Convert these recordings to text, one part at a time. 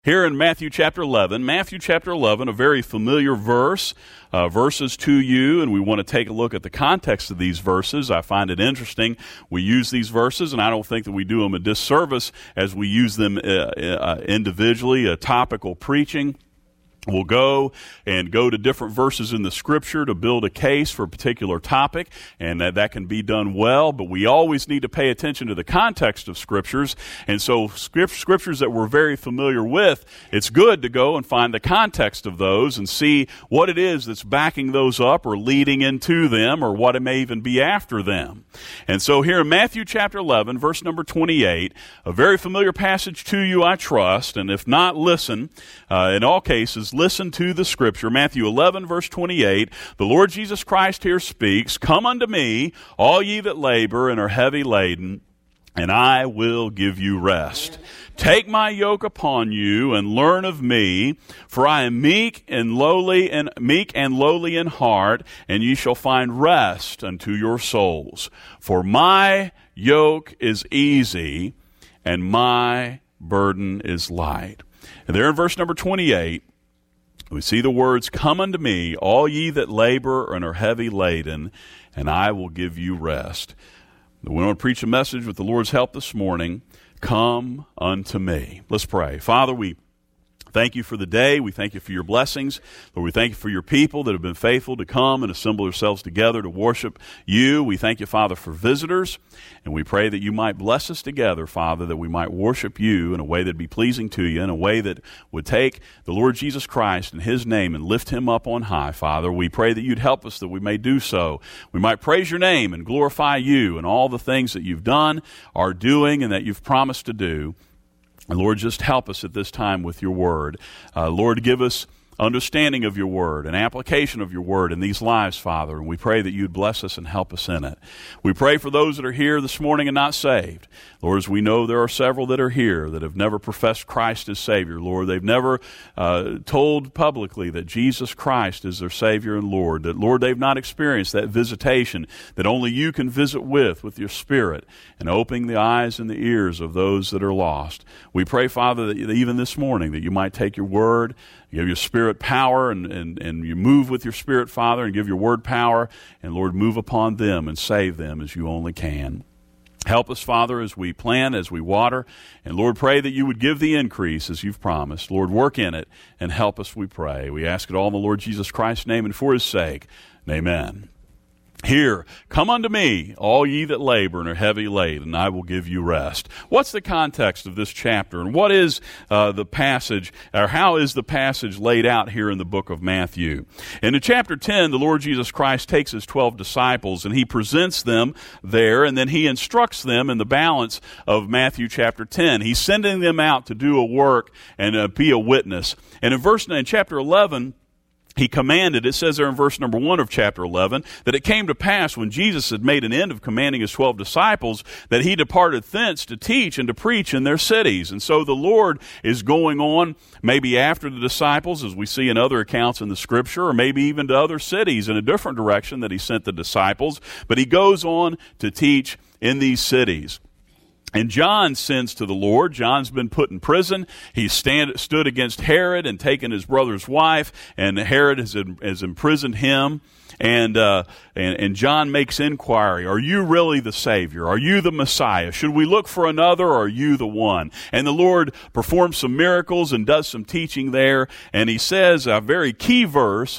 Here in Matthew chapter 11, a very familiar verse, verses to you, and we want to take a look at the context of these verses. I find it interesting. We use these verses, and I don't think that we do them a disservice as we use them individually, topical preaching. We'll go to different verses in the Scripture to build a case for a particular topic, and that can be done well, but we always need to pay attention to the context of Scriptures. And so Scriptures that we're very familiar with, it's good to go and find the context of those and see what it is that's backing those up or leading into them or what it may even be after them. And so here in Matthew chapter 11, verse number 28, a very familiar passage to you, I trust, and if not, listen. In all cases, listen to the Scripture. Matthew 11, verse 28, the Lord Jesus Christ here speaks, "Come unto me, all ye that labor and are heavy laden, and I will give you rest. Take my yoke upon you and learn of me, for I am meek and lowly in heart, and ye shall find rest unto your souls. For my yoke is easy, and my burden is light." And there in verse number 28, we see the words, "Come unto me, all ye that labor and are heavy laden, and I will give you rest." We want to preach a message with the Lord's help this morning. Come unto me. Let's pray. Father, we thank you for the day. We thank you for your blessings. Lord, we thank you for your people that have been faithful to come and assemble themselves together to worship you. We thank you, Father, for visitors, and we pray that you might bless us together, Father, that we might worship you in a way that would be pleasing to you, in a way that would take the Lord Jesus Christ in his name and lift him up on high, Father. We pray that you'd help us that we may do so. We might praise your name and glorify you and all the things that you've done, are doing, and that you've promised to do. And Lord, just help us at this time with your word. Lord, give us understanding of your word and application of your word in these lives, Father. And we pray that you'd bless us and help us in it. We pray for those that are here this morning and not saved. Lord, as we know there are several that are here that have never professed Christ as Savior. Lord, they've never told publicly that Jesus Christ is their Savior and Lord. That, Lord, they've not experienced that visitation that only you can visit with your Spirit and opening the eyes and the ears of those that are lost. We pray, Father, that even this morning that you might take your word, give your Spirit power, and you move with your Spirit, Father, and give your word power, and Lord, move upon them and save them as you only can. Help us, Father, as we plant, as we water, and Lord, pray that you would give the increase as you've promised. Lord, work in it and help us, we pray. We ask it all in the Lord Jesus Christ's name and for his sake. Amen. Here, come unto me, all ye that labor and are heavy laden, and I will give you rest. What's the context of this chapter, and what is the passage, or how is the passage laid out here in the book of Matthew? In chapter 10, the Lord Jesus Christ takes his 12 disciples, and he presents them there, and then he instructs them in the balance of Matthew chapter 10. He's sending them out to do a work and be a witness. And in chapter 11, he commanded, it says there in verse number 1 of chapter 11, that it came to pass when Jesus had made an end of commanding his 12 disciples that he departed thence to teach and to preach in their cities. And so the Lord is going on maybe after the disciples, as we see in other accounts in the Scripture, or maybe even to other cities in a different direction that he sent the disciples. But he goes on to teach in these cities. And John sends to the Lord. John's been put in prison. He stood against Herod and taken his brother's wife, and Herod has imprisoned him. And John makes inquiry, are you really the Savior? Are you the Messiah? Should we look for another, or are you the one? And the Lord performs some miracles and does some teaching there. And he says a very key verse,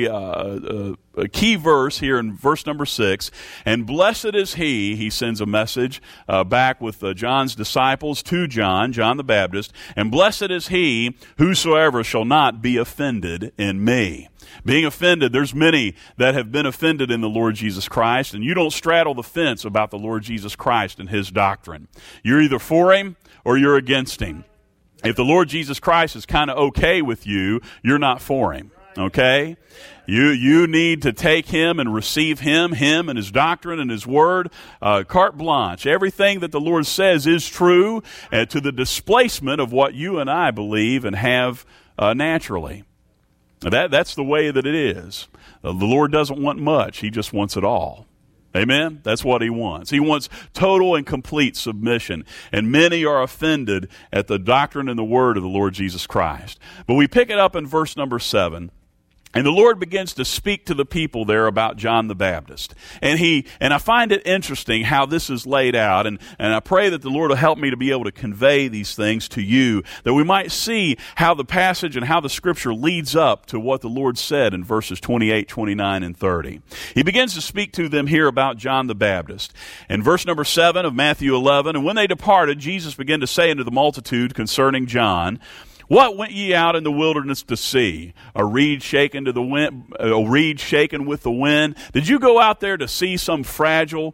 a key verse here in verse number 6, and blessed is he sends a message back with John's disciples to John the Baptist, and blessed is he whosoever shall not be offended in me. Being offended, there's many that have been offended in the Lord Jesus Christ, and you don't straddle the fence about the Lord Jesus Christ and his doctrine. You're either for him or you're against him. If the Lord Jesus Christ is kind of okay with you, you're not for him. Okay? You need to take him and receive him and his doctrine and his word, carte blanche. Everything that the Lord says is true to the displacement of what you and I believe and have naturally. That's the way that it is. The Lord doesn't want much. He just wants it all. Amen? That's what he wants. He wants total and complete submission. And many are offended at the doctrine and the word of the Lord Jesus Christ. But we pick it up in verse number 7. And the Lord begins to speak to the people there about John the Baptist. And I find it interesting how this is laid out. And I pray that the Lord will help me to be able to convey these things to you, that we might see how the passage and how the Scripture leads up to what the Lord said in verses 28, 29, and 30. He begins to speak to them here about John the Baptist. In verse number 7 of Matthew 11, and when they departed, Jesus began to say unto the multitude concerning John, what went ye out in the wilderness to see? A reed shaken to the wind, a reed shaken with the wind? Did you go out there to see some fragile,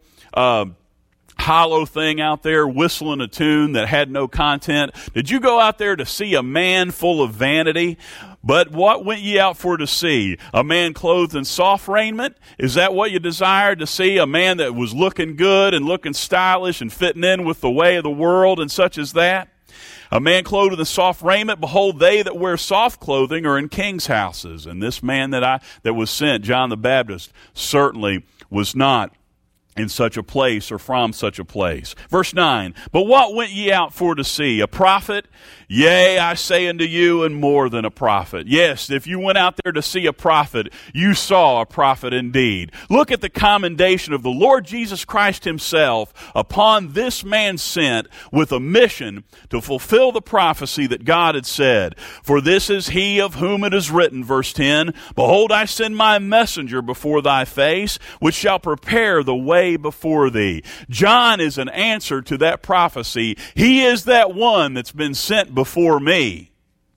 hollow thing out there whistling a tune that had no content? Did you go out there to see a man full of vanity? But what went ye out for to see? A man clothed in soft raiment? Is that what you desired to see? A man that was looking good and looking stylish and fitting in with the way of the world and such as that? A man clothed in soft raiment, behold, they that wear soft clothing are in kings' houses. And this man that was sent, John the Baptist, certainly was not in such a place or from such a place. Verse 9, but what went ye out for to see? A prophet? Yea, I say unto you, and more than a prophet. Yes, if you went out there to see a prophet, you saw a prophet indeed. Look at the commendation of the Lord Jesus Christ himself upon this man sent with a mission to fulfill the prophecy that God had said. For this is he of whom it is written, verse 10, behold, I send my messenger before thy face, which shall prepare the way before thee. John is an answer to that prophecy. He is that one that's been sent before me.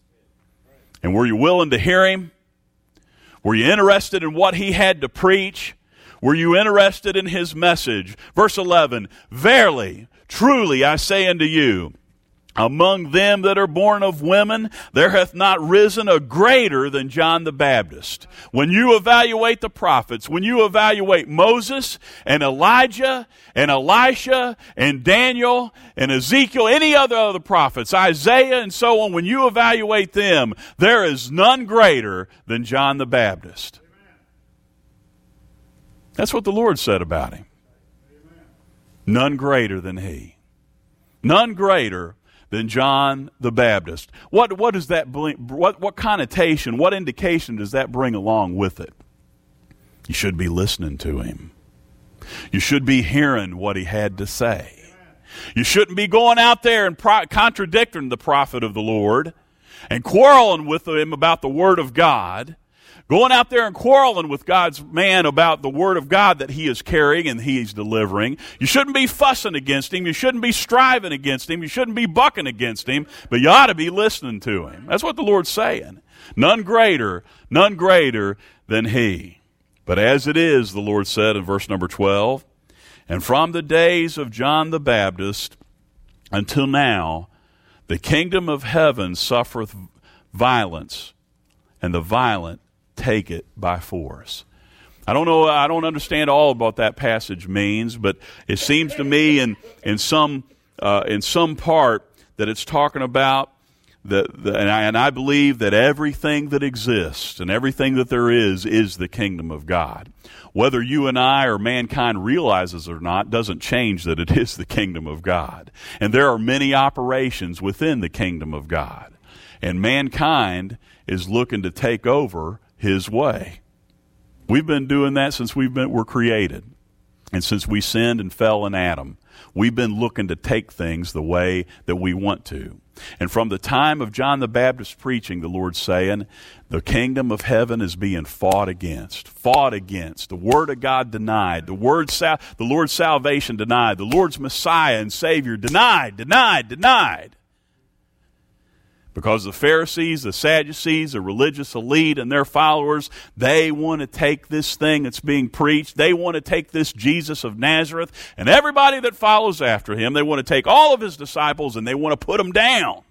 And were you willing to hear him? Were you interested in what he had to preach? Were you interested in his message? Verse 11, verily, truly I say unto you, among them that are born of women, there hath not risen a greater than John the Baptist. When you evaluate the prophets, when you evaluate Moses and Elijah and Elisha and Daniel and Ezekiel, any other prophets, Isaiah and so on, when you evaluate them, there is none greater than John the Baptist. That's what the Lord said about him. None greater than he. None greater than John the Baptist. What does that bring? What connotation, what indication does that bring along with it? You should be listening to him. You should be hearing what he had to say. You shouldn't be going out there and contradicting the prophet of the Lord and quarreling with him about the Word of God. Going out there and quarreling with God's man about the Word of God that he is carrying and he's delivering. You shouldn't be fussing against him. You shouldn't be striving against him. You shouldn't be bucking against him. But you ought to be listening to him. That's what the Lord's saying. None greater than he. But as it is, the Lord said in verse number 12, and from the days of John the Baptist until now, the kingdom of heaven suffereth violence, and the violent take it by force. I don't understand all about that passage means, but it seems to me in some part that it's talking about and I believe that everything that exists and everything that there is the kingdom of God. Whether you and I or mankind realizes it or not doesn't change that it is the kingdom of God. And there are many operations within the kingdom of God. And mankind is looking to take over his way. We've been doing that since we're created. And since we sinned and fell in Adam, we've been looking to take things the way that we want to. And from the time of John the Baptist preaching, the Lord's saying, the kingdom of heaven is being fought against. The Word of God denied. The Lord's salvation denied. The Lord's Messiah and Savior denied. Because the Pharisees, the Sadducees, the religious elite and their followers, they want to take this thing that's being preached. They want to take this Jesus of Nazareth and everybody that follows after him. They want to take all of his disciples and they want to put them down.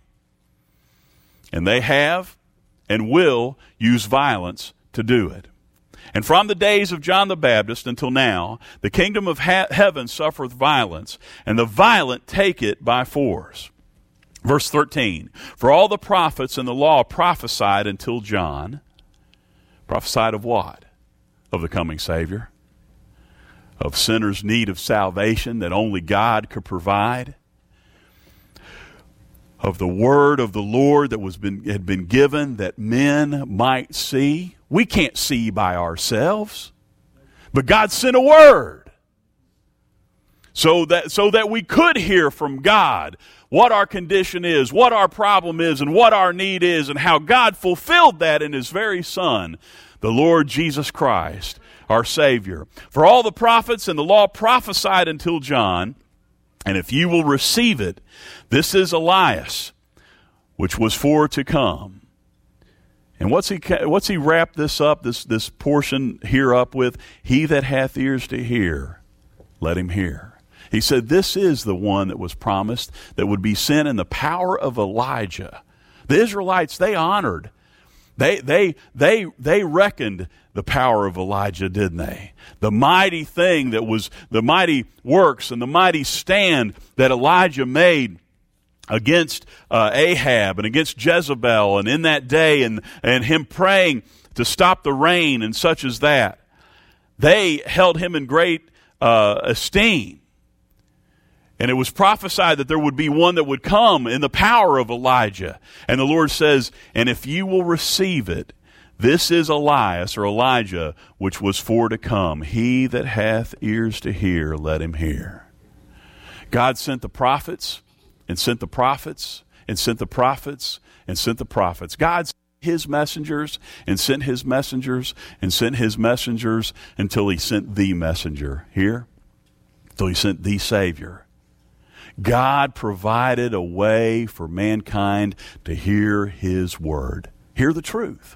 And they have and will use violence to do it. And from the days of John the Baptist until now, the kingdom of heaven suffereth violence, and the violent take it by force. Verse 13, for all the prophets and the law prophesied until John. Prophesied of what? Of the coming Savior. of sinners' need of salvation that only God could provide, of the word of the Lord that had been given that men might see. We can't see by ourselves, but God sent a word so that we could hear from God what our condition is, what our problem is, and what our need is, and how God fulfilled that in His very Son, the Lord Jesus Christ, our Savior. For all the prophets and the law prophesied until John, and if you will receive it, this is Elias, which was for to come. And what's he wrapped this portion here up with? He that hath ears to hear, let him hear. He said this is the one that was promised that would be sent in the power of Elijah. The Israelites, they honored. They reckoned the power of Elijah, didn't they? The mighty thing that was the mighty works and the mighty stand that Elijah made against Ahab and against Jezebel, and in that day, and him praying to stop the rain and such as that. They held him in great esteem. And it was prophesied that there would be one that would come in the power of Elijah. And the Lord says, and if you will receive it, this is Elias or Elijah, which was for to come. He that hath ears to hear, let him hear. God sent the prophets and sent the prophets and sent the prophets and sent the prophets. God sent His messengers and sent His messengers and sent His messengers until He sent the messenger here, until He sent the Savior. God provided a way for mankind to hear His word, hear the truth.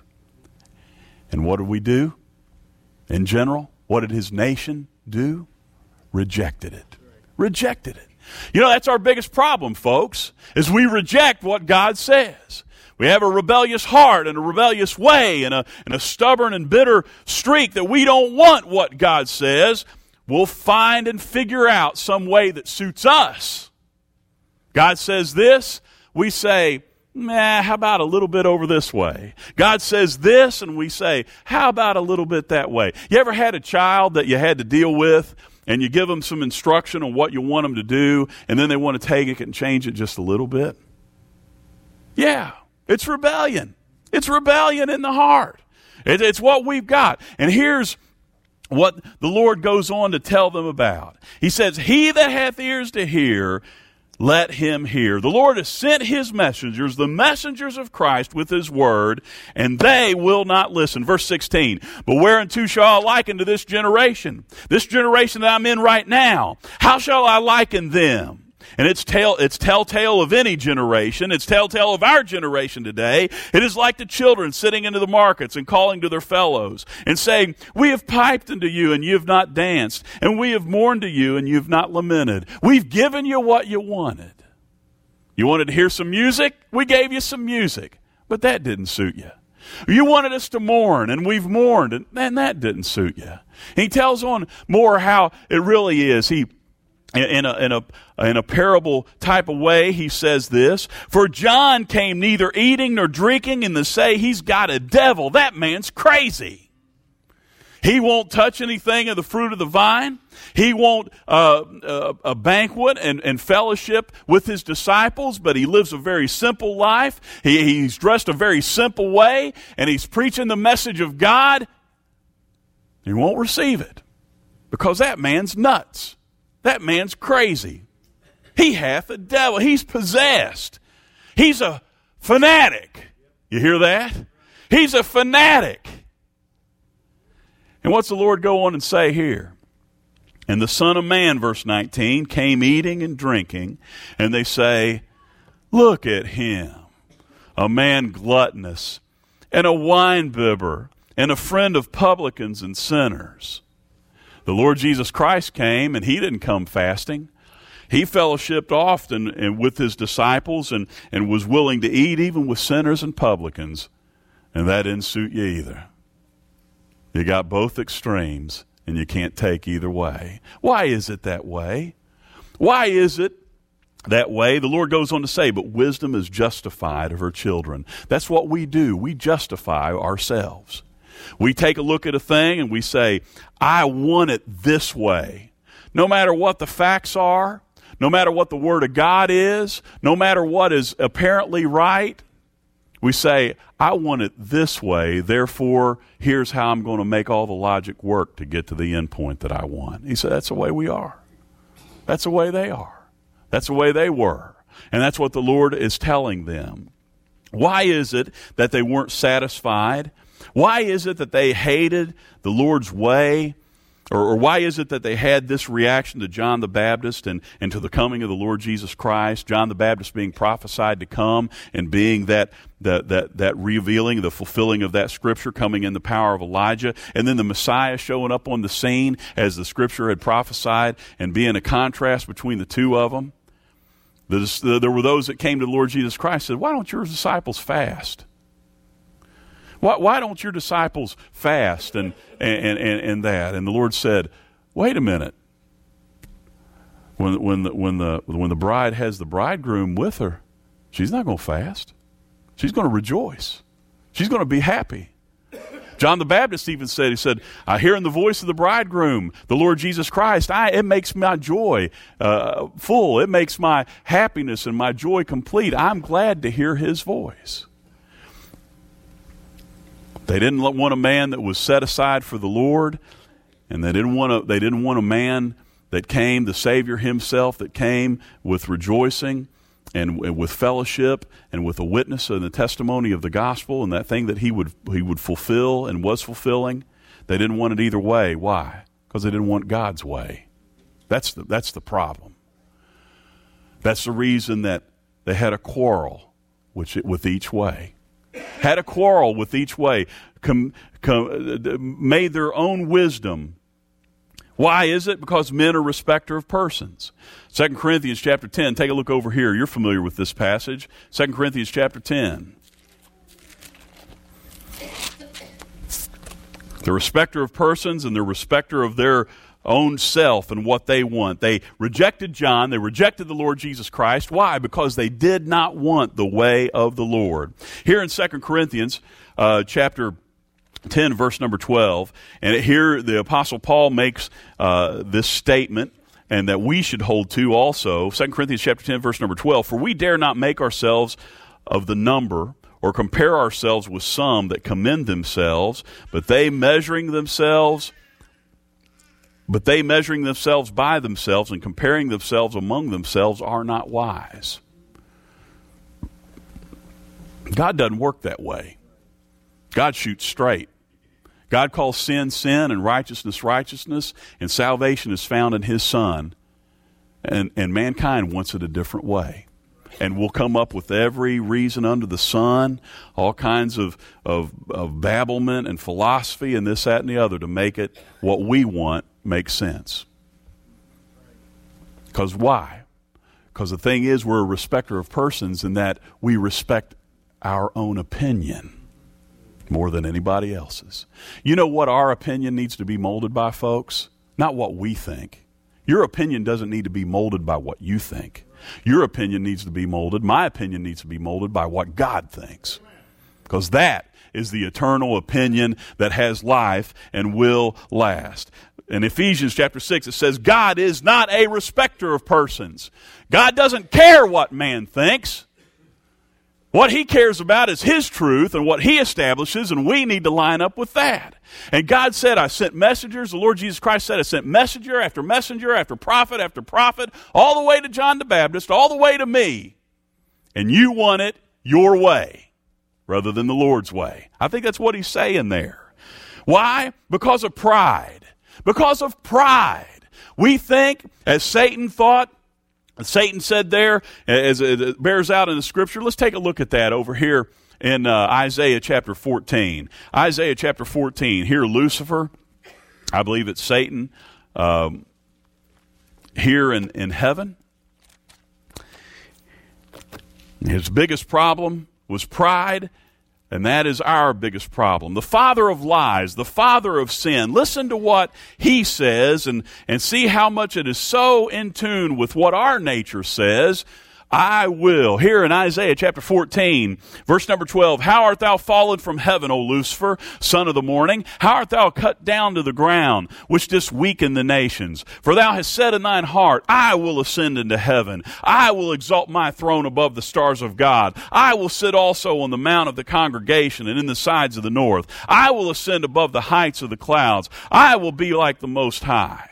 And what did we do? In general, what did His nation do? Rejected it. Rejected it. You know, that's our biggest problem, folks, is we reject what God says. We have a rebellious heart and a rebellious way and a stubborn and bitter streak that we don't want what God says. We'll find and figure out some way that suits us. God says this, we say, how about a little bit over this way? God says this, and we say, how about a little bit that way? You ever had a child that you had to deal with, and you give them some instruction on what you want them to do, and then they want to take it and change it just a little bit? Yeah, it's rebellion. It's rebellion in the heart. It's what we've got. And here's what the Lord goes on to tell them about. He says, he that hath ears to hear, let him hear. The Lord has sent His messengers, the messengers of Christ, with His word, and they will not listen. Verse 16, but whereunto shall I liken to this generation that I'm in right now? How shall I liken them? And it's telltale of any generation. It's telltale of our generation today. It is like the children sitting into the markets and calling to their fellows and saying, we have piped unto you and you have not danced, and we have mourned to you and you have not lamented. We've given you what you wanted. You wanted to hear some music? We gave you some music, but that didn't suit you. You wanted us to mourn, and we've mourned, and that didn't suit you. He tells on more how it really is. In a parable type of way, he says this, for John came neither eating nor drinking, and they say he's got a devil. That man's crazy. He won't touch anything of the fruit of the vine. He won't a banquet and fellowship with his disciples, but he lives a very simple life. He's dressed a very simple way, and he's preaching the message of God. He won't receive it because that man's nuts. That man's crazy. He hath a devil. He's possessed. He's a fanatic. You hear that? He's a fanatic. And what's the Lord go on and say here? And the Son of Man, verse 19, came eating and drinking, and they say, look at him, a man gluttonous, and a winebibber, and a friend of publicans and sinners. The Lord Jesus Christ came, and He didn't come fasting. He fellowshipped often and with His disciples and was willing to eat even with sinners and publicans. And that didn't suit you either. You got both extremes, and you can't take either way. Why is it that way? Why is it that way? The Lord goes on to say, but wisdom is justified of her children. That's what we do. We justify ourselves. We take a look at a thing and we say, I want it this way. No matter what the facts are, no matter what the Word of God is, no matter what is apparently right, we say, I want it this way, therefore, here's how I'm going to make all the logic work to get to the end point that I want. He said, that's the way we are. That's the way they are. That's the way they were. And that's what the Lord is telling them. Why is it that they weren't satisfied? Why is it that they hated the Lord's way? Or why is it that they had this reaction to John the Baptist and to the coming of the Lord Jesus Christ? John the Baptist being prophesied to come and being that revealing, the fulfilling of that Scripture, coming in the power of Elijah, and then the Messiah showing up on the scene as the Scripture had prophesied and being a contrast between the two of them. There were those that came to the Lord Jesus Christ and said, why don't your disciples fast? Why don't your disciples fast and that? And the Lord said, wait a minute. When the bride has the bridegroom with her, she's not going to fast. She's going to rejoice. She's going to be happy. John the Baptist even said, he said, I hear in the voice of the bridegroom, the Lord Jesus Christ, it makes my joy full. It makes my happiness and my joy complete. I'm glad to hear his voice. They didn't want a man that was set aside for the Lord, and they didn't want a man that came, the Savior himself, that came with rejoicing and with fellowship and with a witness and the testimony of the gospel and that thing that he would fulfill and was fulfilling. They didn't want it either way. Why? Because they didn't want God's way. That's the problem. That's the reason that they had a quarrel with each way. Had a quarrel with each way, made their own wisdom. Why is it? Because men are respecter of persons. 2 Corinthians chapter 10, take a look over here. You're familiar with this passage. 2 Corinthians chapter 10. The respecter of persons and the respecter of their own self and what they want. They rejected John. They rejected the Lord Jesus Christ. Why? Because they did not want the way of the Lord. Here in 2 Corinthians chapter 10, verse number 12, and here the Apostle Paul makes this statement, and that we should hold to also. 2 Corinthians chapter 10, verse number 12, for we dare not make ourselves of the number or compare ourselves with some that commend themselves, but they measuring themselves by themselves and comparing themselves among themselves are not wise. God doesn't work that way. God shoots straight. God calls sin, sin, and righteousness, righteousness, and salvation is found in his Son. And mankind wants it a different way. And we'll come up with every reason under the sun, all kinds of babblement and philosophy and this, that, and the other to make it what we want make sense. Because why? Because the thing is, we're a respecter of persons in that we respect our own opinion more than anybody else's. You know what our opinion needs to be molded by, folks? Not what we think. Your opinion doesn't need to be molded by what you think. Your opinion needs to be molded, my opinion needs to be molded by what God thinks. Because that is the eternal opinion that has life and will last. In Ephesians chapter 6, it says, God is not a respecter of persons. God doesn't care what man thinks. What he cares about is his truth and what he establishes, and we need to line up with that. And God said, I sent messengers. The Lord Jesus Christ said, I sent messenger after messenger after prophet, all the way to John the Baptist, all the way to me. And you want it your way rather than the Lord's way. I think that's what he's saying there. Why? Because of pride. Because of pride. We think, as Satan thought, Satan said there, as it bears out in the Scripture. Let's take a look at that over here in Isaiah chapter 14. Isaiah chapter 14. Here, Lucifer, I believe it's Satan, here in heaven. His biggest problem was pride, and that is our biggest problem. The father of lies, the father of sin. Listen to what he says and see how much it is so in tune with what our nature says. I will. Here in Isaiah chapter 14, verse number 12, how art thou fallen from heaven, O Lucifer, son of the morning? How art thou cut down to the ground, which didst weaken the nations? For thou hast said in thine heart, I will ascend into heaven. I will exalt my throne above the stars of God. I will sit also on the mount of the congregation and in the sides of the north. I will ascend above the heights of the clouds. I will be like the Most High.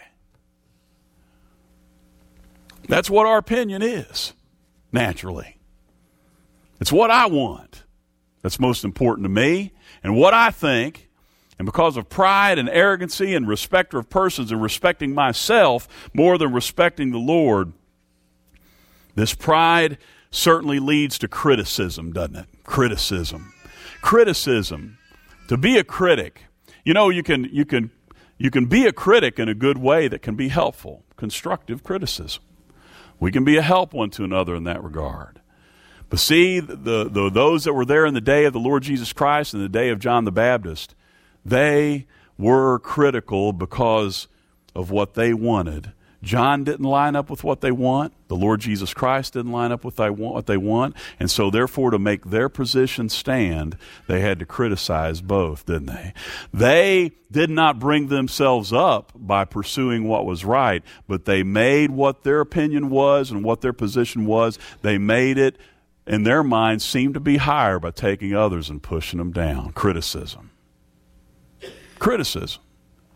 That's what our opinion is. Naturally. It's what I want that's most important to me and what I think. And because of pride and arrogancy and respect of persons and respecting myself more than respecting the Lord, this pride certainly leads to criticism, doesn't it? Criticism. Criticism. To be a critic, you know, you can be a critic in a good way that can be helpful. Constructive criticism. We can be a help one to another in that regard. But see, those that were there in the day of the Lord Jesus Christ and the day of John the Baptist, they were critical because of what they wanted. John didn't line up with what they want. The Lord Jesus Christ didn't line up with what they want. And so therefore, to make their position stand, they had to criticize both, didn't they? They did not bring themselves up by pursuing what was right, but they made what their opinion was and what their position was. They made it, in their minds, seem to be higher by taking others and pushing them down. Criticism. Criticism.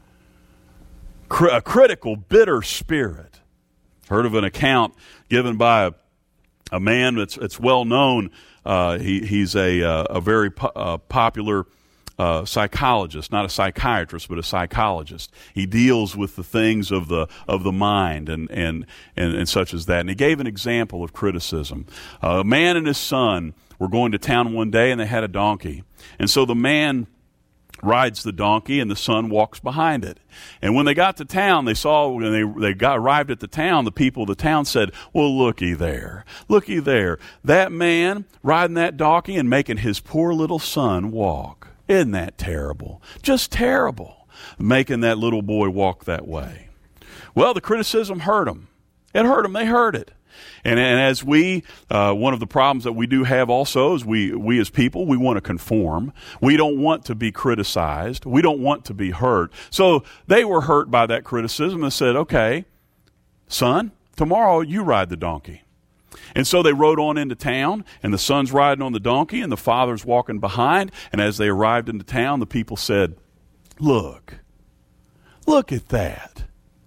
A critical, bitter spirit. Heard of an account given by a man that's well known. He's a very popular psychologist, not a psychiatrist, but a psychologist. He deals with the things of the mind and such as that. And he gave an example of criticism. A man and his son were going to town one day, and they had a donkey. And so the man rides the donkey and the son walks behind it. And when they got to town, when they arrived at the town, the people of the town said, well, looky there, that man riding that donkey and making his poor little son walk. Isn't that terrible? Just terrible, making that little boy walk that way. Well, the criticism hurt them. It hurt them. They heard it. And as one of the problems that we do have also is we as people, we want to conform. We don't want to be criticized. We don't want to be hurt. So they were hurt by that criticism and said, okay, son, tomorrow you ride the donkey. And so they rode on into town, and the son's riding on the donkey, and the father's walking behind. And as they arrived into town, the people said, look at that.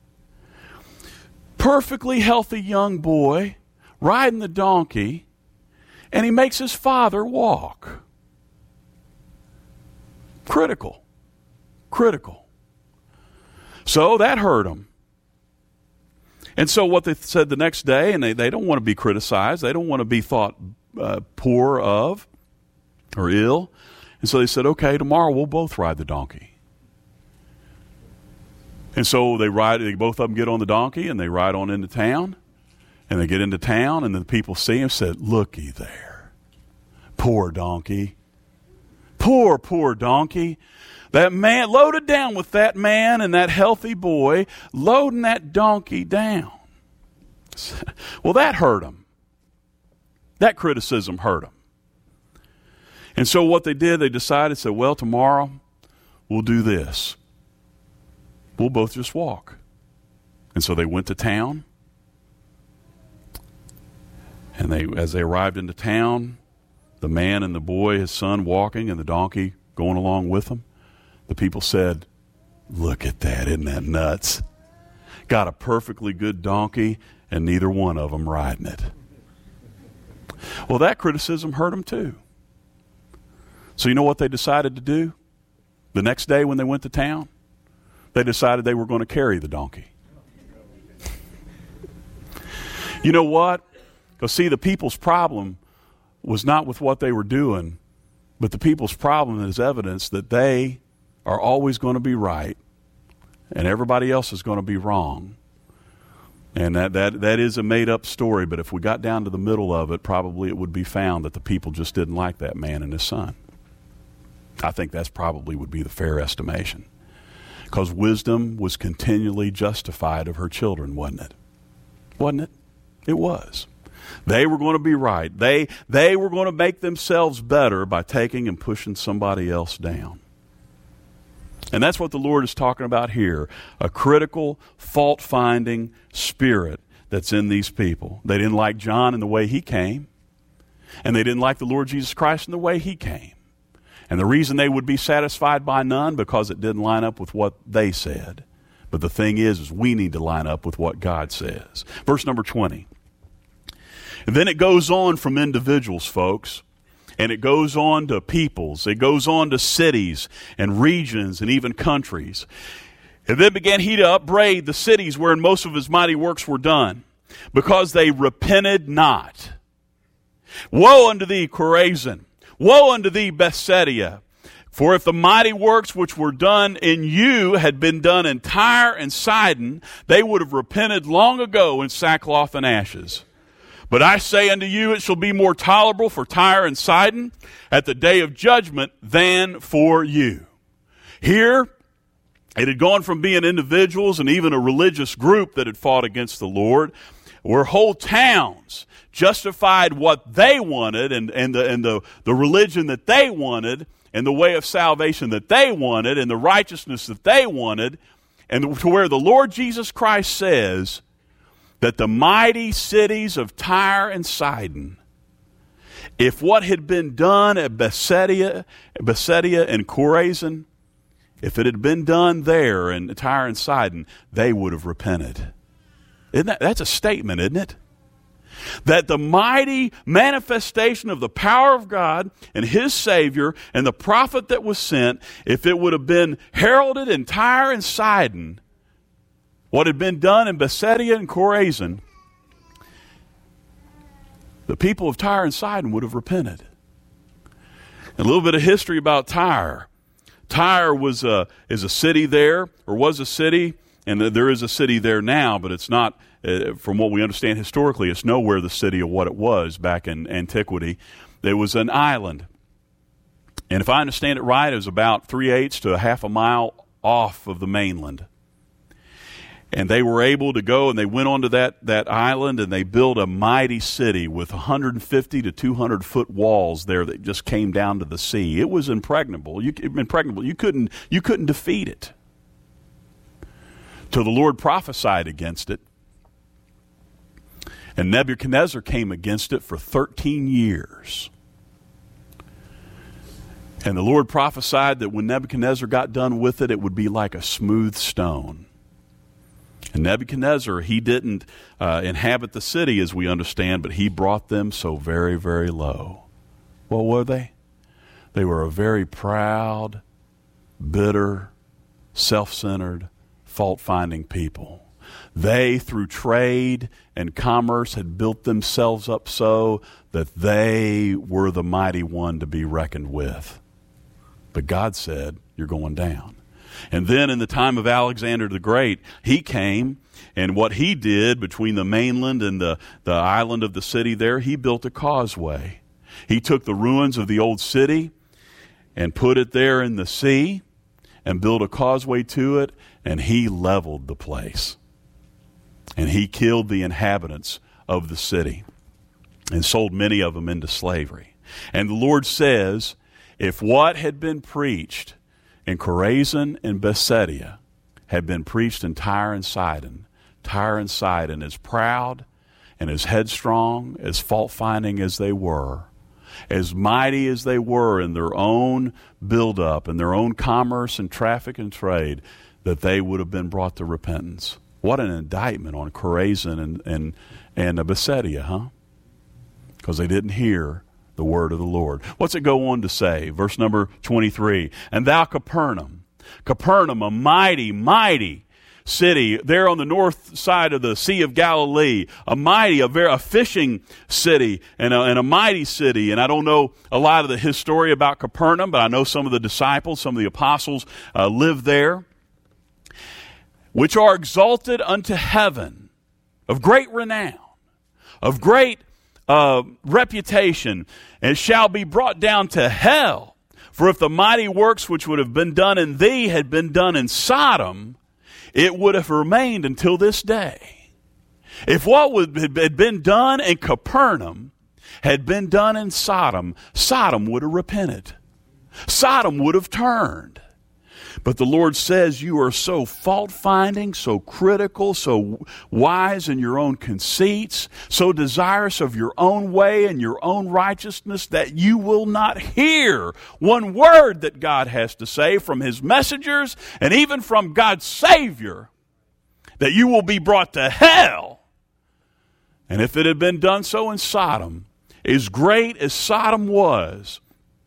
Perfectly healthy young boy riding the donkey, and he makes his father walk. Critical. So that hurt him. And so what they said the next day, and they don't want to be criticized, they don't want to be thought poor of or ill. And so they said, okay, tomorrow we'll both ride the donkey. And so they both of them get on the donkey and they ride on into town. And they get into town and the people see him, said, looky there. Poor donkey. Poor donkey. That man, loaded down with that man and that healthy boy, loading that donkey down. Well, that hurt him. That criticism hurt him. And so what they did, they decided, said, well, tomorrow we'll do this. We'll both just walk. And so they went to town. And as they arrived into town, the man and the boy, his son, walking and the donkey going along with them, the people said, look at that, isn't that nuts? Got a perfectly good donkey and neither one of them riding it. Well, that criticism hurt them too. So you know what they decided to do? The next day when they went to town, they decided they were going to carry the donkey. You know what? Because see, the people's problem was not with what they were doing, but the people's problem is evidence that they are always going to be right and everybody else is going to be wrong. And that is a made-up story, but if we got down to the middle of it, probably it would be found that the people just didn't like that man and his son. I think that's probably would be the fair estimation. Because wisdom was continually justified of her children, wasn't it? Wasn't it? It was. They were going to be right. They were going to make themselves better by taking and pushing somebody else down. And that's what the Lord is talking about here, a critical, fault-finding spirit that's in these people. They didn't like John and the way he came, and they didn't like the Lord Jesus Christ and the way he came. And the reason they would be satisfied by none, because it didn't line up with what they said. But the thing is we need to line up with what God says. Verse number 20. And then it goes on from individuals, folks, and it goes on to peoples. It goes on to cities and regions and even countries. And then began he to upbraid the cities wherein most of his mighty works were done, because they repented not. Woe unto thee, Chorazin! Woe unto thee, Bethsaida! For if the mighty works which were done in you had been done in Tyre and Sidon, they would have repented long ago in sackcloth and ashes. But I say unto you, it shall be more tolerable for Tyre and Sidon at the day of judgment than for you. Here, it had gone from being individuals and even a religious group that had fought against the Lord, where whole towns justified what they wanted and the religion that they wanted and the way of salvation that they wanted and the righteousness that they wanted, and to where the Lord Jesus Christ says that the mighty cities of Tyre and Sidon, if what had been done at Bethsaida and Chorazin, if it had been done there in Tyre and Sidon, they would have repented. That's a statement, isn't it? That the mighty manifestation of the power of God and his Savior and the prophet that was sent, if it would have been heralded in Tyre and Sidon, what had been done in Bethsaida and Chorazin, the people of Tyre and Sidon would have repented. A little bit of history about Tyre. Tyre is a city there, or was a city, and there is a city there now, but it's not, from what we understand historically, it's nowhere the city of what it was back in antiquity. It was an island. And if I understand it right, it was about 3/8 to a half a mile off of the mainland. And they were able to go, and they went onto that island, and they built a mighty city with 150 to 200 foot walls there that just came down to the sea. It was impregnable. You couldn't defeat it. Till the Lord prophesied against it. And Nebuchadnezzar came against it for 13 years. And the Lord prophesied that when Nebuchadnezzar got done with it, it would be like a smooth stone. And Nebuchadnezzar, he didn't inhabit the city as we understand, but he brought them so very, very low. What were they? They were a very proud, bitter, self-centered, fault-finding people. They, through trade and commerce, had built themselves up so that they were the mighty one to be reckoned with. But God said, you're going down. And then in the time of Alexander the Great, he came, and what he did between the mainland and the island of the city there, he built a causeway. He took the ruins of the old city and put it there in the sea and built a causeway to it, and he leveled the place. And he killed the inhabitants of the city and sold many of them into slavery. And the Lord says, if what had been preached in Chorazin and Bethsaida had been preached in Tyre and Sidon, as proud and as headstrong, as fault-finding as they were, as mighty as they were in their own build-up and their own commerce and traffic and trade, that they would have been brought to repentance. What an indictment on Chorazin and Bethsaida, huh? Because they didn't hear the word of the Lord. What's it go on to say? Verse number 23. And thou, Capernaum, a mighty, mighty city there on the north side of the Sea of Galilee, a fishing city and a mighty city. And I don't know a lot of the history about Capernaum, but I know some of the disciples, some of the apostles lived there, which are exalted unto heaven, of great renown, of great reputation, and shall be brought down to hell. For if the mighty works which would have been done in thee had been done in Sodom, it would have remained until this day. If what had been done in Capernaum had been done in Sodom, Sodom would have repented. Sodom would have turned. But the Lord says you are so fault-finding, so critical, so wise in your own conceits, so desirous of your own way and your own righteousness that you will not hear one word that God has to say from His messengers and even from God's Savior, that you will be brought to hell. And if it had been done so in Sodom, as great as Sodom was,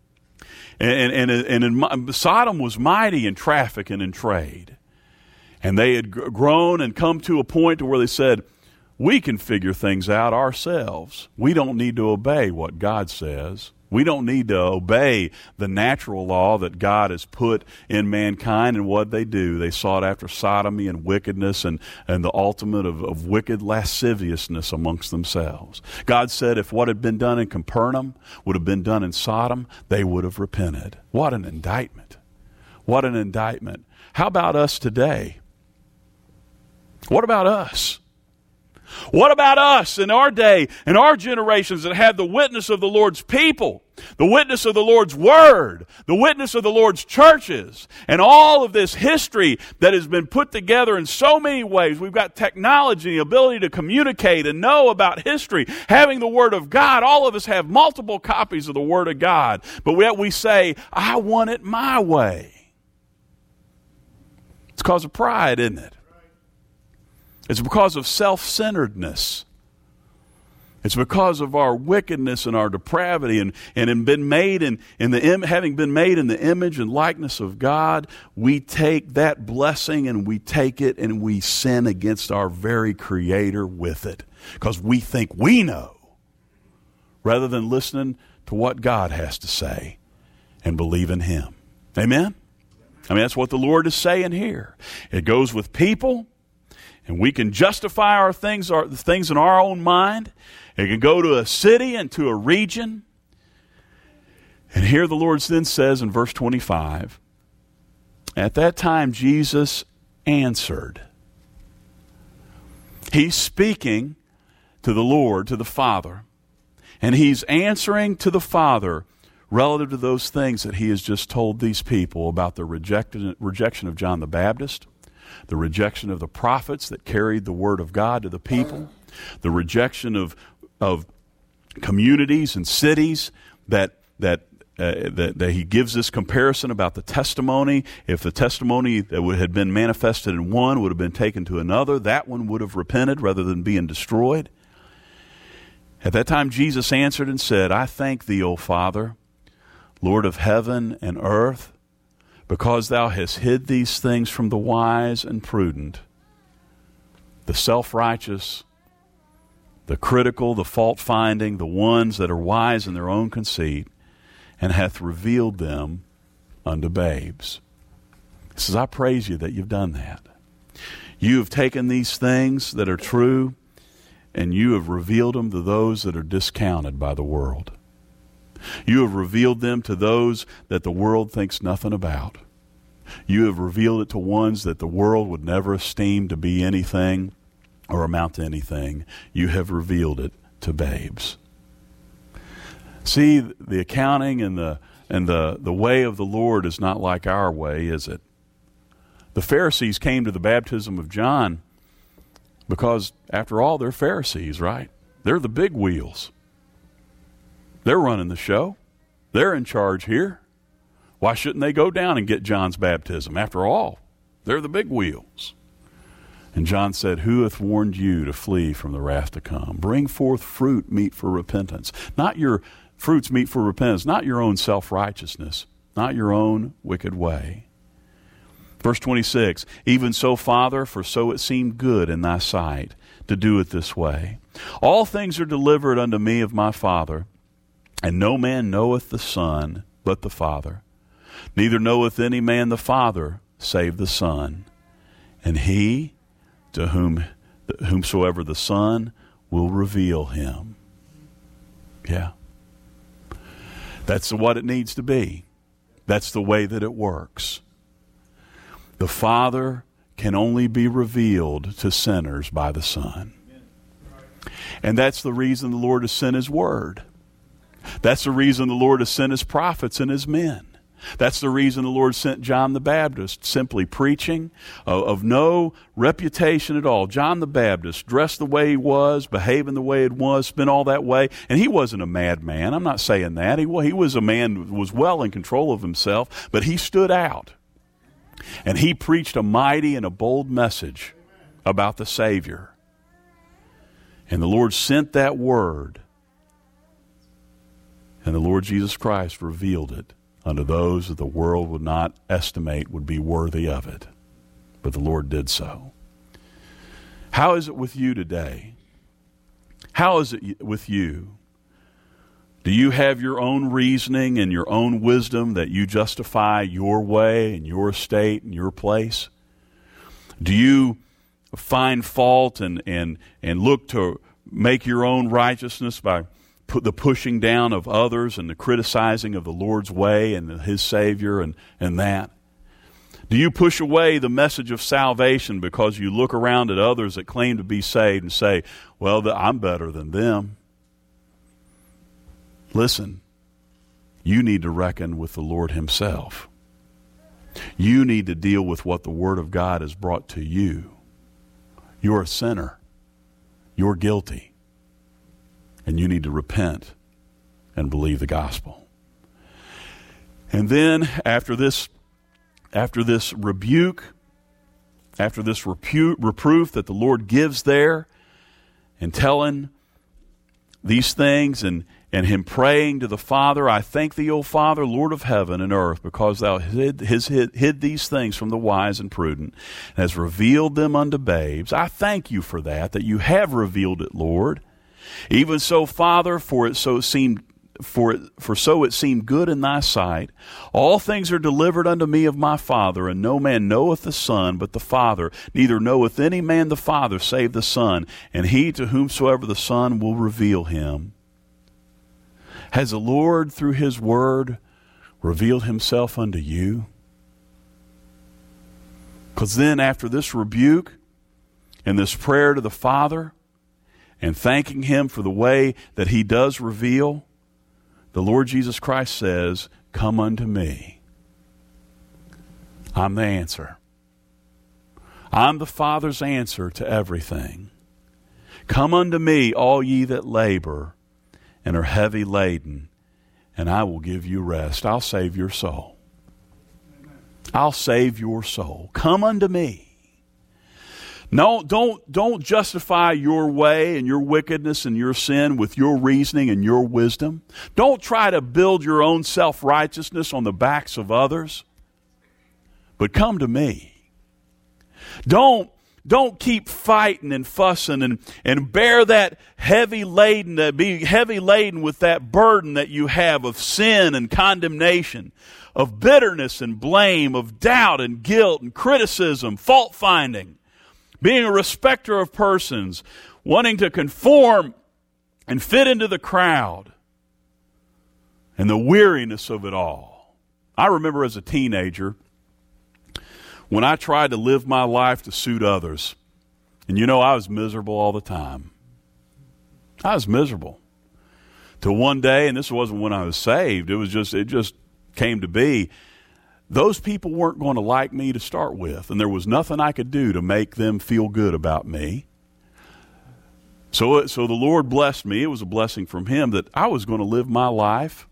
and Sodom was mighty in traffic and in trade. And they had grown and come to a point to where they said, we can figure things out ourselves. We don't need to obey what God says. We don't need to obey the natural law that God has put in mankind. And what they do, they sought after sodomy and wickedness and the ultimate of wicked lasciviousness amongst themselves. God said if what had been done in Capernaum would have been done in Sodom, they would have repented. What an indictment. What an indictment. How about us today? What about us? What about us in our day, in our generations that have the witness of the Lord's people, the witness of the Lord's Word, the witness of the Lord's churches, and all of this history that has been put together in so many ways? We've got technology, the ability to communicate and know about history, having the Word of God. All of us have multiple copies of the Word of God, but yet we say, I want it my way. It's because of pride, isn't it? It's because of self-centeredness. It's because of our wickedness and our depravity, and having been made in the image and likeness of God, we take that blessing and we take it and we sin against our very Creator with it because we think we know, rather than listening to what God has to say and believe in Him. Amen? I mean, that's what the Lord is saying here. It goes with people. And we can justify the things in our own mind. It can go to a city and to a region. And here the Lord then says in verse 25, at that time Jesus answered. He's speaking to the Lord, to the Father, and He's answering to the Father relative to those things that He has just told these people about the rejection of John the Baptist, the rejection of the prophets that carried the word of God to the people, the rejection of communities and cities that he gives this comparison about the testimony. If the testimony that had been manifested in one would have been taken to another, that one would have repented rather than being destroyed. At that time Jesus answered and said, I thank thee, O Father, Lord of heaven and earth, because thou hast hid these things from the wise and prudent, the self-righteous, the critical, the fault-finding, the ones that are wise in their own conceit, and hath revealed them unto babes. He says, I praise you that you've done that. You have taken these things that are true, and you have revealed them to those that are discounted by the world. You have revealed them to those that the world thinks nothing about. You have revealed it to ones that the world would never esteem to be anything or amount to anything. You have revealed it to babes. See, the accounting and the way of the Lord is not like our way, is it? The Pharisees came to the baptism of John because, after all, they're Pharisees, right? They're the big wheels. They're running the show. They're in charge here. Why shouldn't they go down and get John's baptism? After all, they're the big wheels. And John said, who hath warned you to flee from the wrath to come? Bring forth fruit meet for repentance. Not your fruits meet for repentance, not your own self-righteousness, not your own wicked way. Verse 26, even so, Father, for so it seemed good in thy sight to do it this way. All things are delivered unto me of my Father, and no man knoweth the Son but the Father. Neither knoweth any man the Father save the Son, and he to whomsoever the Son will reveal him. Yeah. That's what it needs to be. That's the way that it works. The Father can only be revealed to sinners by the Son. And that's the reason the Lord has sent His Word. That's the reason the Lord has sent His prophets and His men. That's the reason the Lord sent John the Baptist, simply preaching of no reputation at all. John the Baptist, dressed the way he was, behaving the way it was, spent all that way. And he wasn't a madman. I'm not saying that. He was a man who was well in control of himself, but he stood out. And he preached a mighty and a bold message about the Savior. And the Lord sent that word. And the Lord Jesus Christ revealed it unto those that the world would not estimate would be worthy of it. But the Lord did so. How is it with you today? How is it with you? Do you have your own reasoning and your own wisdom that you justify your way and your state and your place? Do you find fault and look to make your own righteousness by the pushing down of others and the criticizing of the Lord's way and His Savior and that? Do you push away the message of salvation because you look around at others that claim to be saved and say, well, I'm better than them? Listen, you need to reckon with the Lord Himself. You need to deal with what the Word of God has brought to you. You're a sinner. You're guilty. And you need to repent and believe the gospel. And then after this rebuke, after this reproof that the Lord gives there, and telling these things and Him praying to the Father, I thank Thee, O Father, Lord of heaven and earth, because Thou hid these things from the wise and prudent, and hast revealed them unto babes. I thank You for that You have revealed it, Lord. Even so, Father, for so it seemed good in Thy sight. All things are delivered unto me of my Father, and no man knoweth the Son but the Father, neither knoweth any man the Father save the Son, and he to whomsoever the Son will reveal Him. Has the Lord, through His Word, revealed Himself unto you? Because then after this rebuke and this prayer to the Father, and thanking Him for the way that He does reveal, the Lord Jesus Christ says, come unto me. I'm the answer. I'm the Father's answer to everything. Come unto me, all ye that labor and are heavy laden, and I will give you rest. I'll save your soul. I'll save your soul. Come unto me. No, don't justify your way and your wickedness and your sin with your reasoning and your wisdom. Don't try to build your own self-righteousness on the backs of others. But come to me. Don't keep fighting and fussing and bear that heavy laden, be heavy laden with that burden that you have of sin and condemnation, of bitterness and blame, of doubt and guilt and criticism, fault finding. Being a respecter of persons, wanting to conform and fit into the crowd, and the weariness of it all. I remember as a teenager when I tried to live my life to suit others, and I was miserable all the time. I was miserable. Till one day, and this wasn't when I was saved, it just came to be, those people weren't going to like me to start with, and there was nothing I could do to make them feel good about me. So the Lord blessed me. It was a blessing from Him that I was going to live my life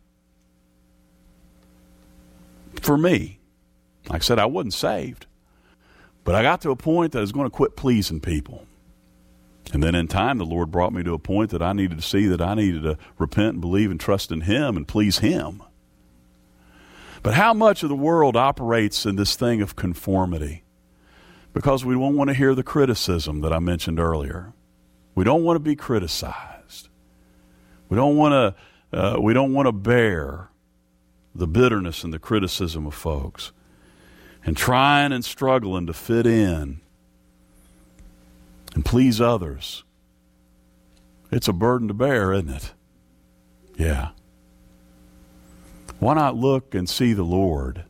for me. Like I said, I wasn't saved, but I got to a point that I was going to quit pleasing people. And then in time, the Lord brought me to a point that I needed to see that I needed to repent and believe and trust in Him and please Him. But how much of the world operates in this thing of conformity? Because we don't want to hear the criticism that I mentioned earlier. We don't want to be criticized. We don't want to bear the bitterness and the criticism of folks. And trying and struggling to fit in and please others. It's a burden to bear, isn't it? Yeah. Why not look and see the Lord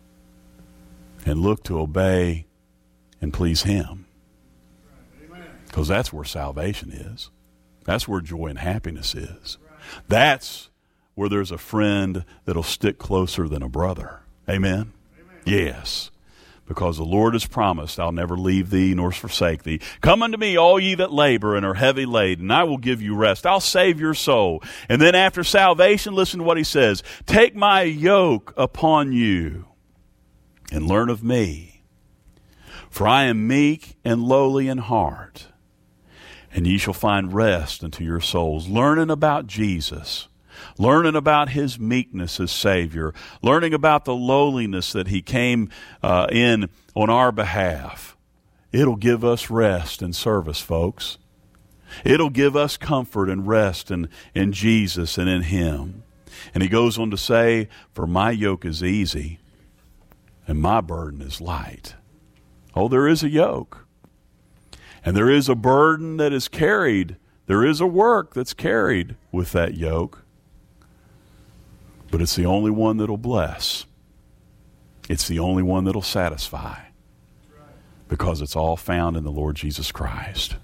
and look to obey and please Him? Amen. Because that's where salvation is. That's where joy and happiness is. That's where there's a friend that'll stick closer than a brother. Amen? Yes. Because the Lord has promised, I'll never leave thee nor forsake thee. Come unto me, all ye that labor and are heavy laden, and I will give you rest. I'll save your soul. And then after salvation, listen to what he says. Take my yoke upon you and learn of me. For I am meek and lowly in heart, and ye shall find rest unto your souls. Learning about Jesus, learning about his meekness as Savior, learning about the lowliness that he came in on our behalf. It'll give us rest and service, folks. It'll give us comfort and rest in Jesus and in him. And he goes on to say, for my yoke is easy and my burden is light. Oh, there is a yoke. And there is a burden that is carried. There is a work that's carried with that yoke. But it's the only one that'll bless. It's the only one that'll satisfy. Because it's all found in the Lord Jesus Christ.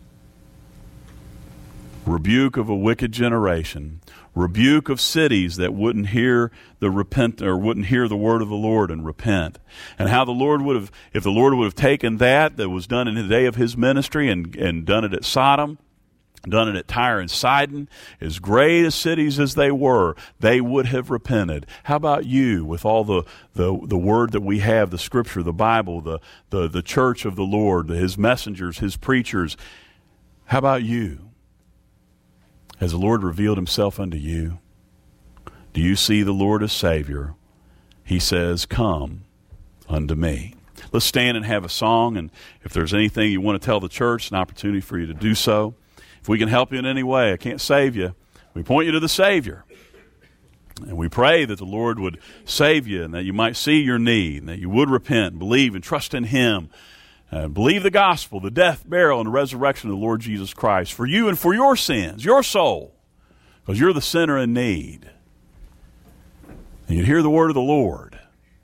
Rebuke of a wicked generation. Rebuke of cities that wouldn't hear the wouldn't hear the word of the Lord and repent. And how the Lord would have, if the Lord would have taken that was done in the day of his ministry and done it at Sodom, done it at Tyre and Sidon, as great as cities as they were, they would have repented. How about you, with all the word that we have, the Scripture, the Bible, the church of the Lord, his messengers, his preachers? How about you? Has the Lord revealed himself unto you? Do you see the Lord as Savior? He says, come unto me. Let's stand and have a song, and if there's anything you want to tell the church, an opportunity for you to do so. If we can help you in any way, I can't save you. We point you to the Savior. And we pray that the Lord would save you and that you might see your need and that you would repent, believe, and trust in him. Believe the gospel, the death, burial, and the resurrection of the Lord Jesus Christ for you and for your sins, your soul, because you're the sinner in need. And you'd hear the word of the Lord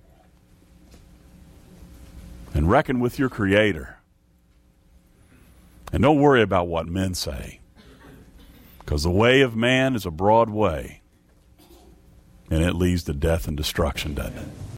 and reckon with your Creator. And don't worry about what men say, because the way of man is a broad way, and it leads to death and destruction, doesn't it?